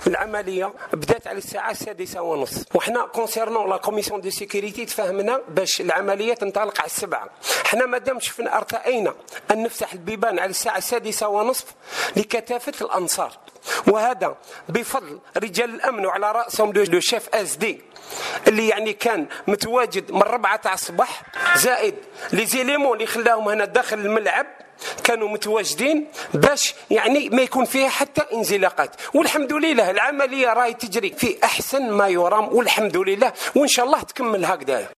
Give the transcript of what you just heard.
العمليه بدات على الساعه 6:30 وحنا كونسيرنون لا كوميسيون دو سيكوريتي تفاهمنا باش العمليه تنطلق على 7. حنا مادام شفنا ارتئينا ان نفتح البيبان على الساعه 6:30 لكثافه الانصار، وهذا بفضل رجال الامن وعلى راسهم لو شيف اس دي اللي يعني كان متواجد من 4 تاع الصباح، زائد لي زيليمون اللي خلاهم هنا داخل الملعب كانوا متواجدين باش يعني ما يكون فيها حتى انزلاقات. والحمد لله العمليه راهي تجري في احسن ما يرام والحمد لله، وان شاء الله تكمل هكذا.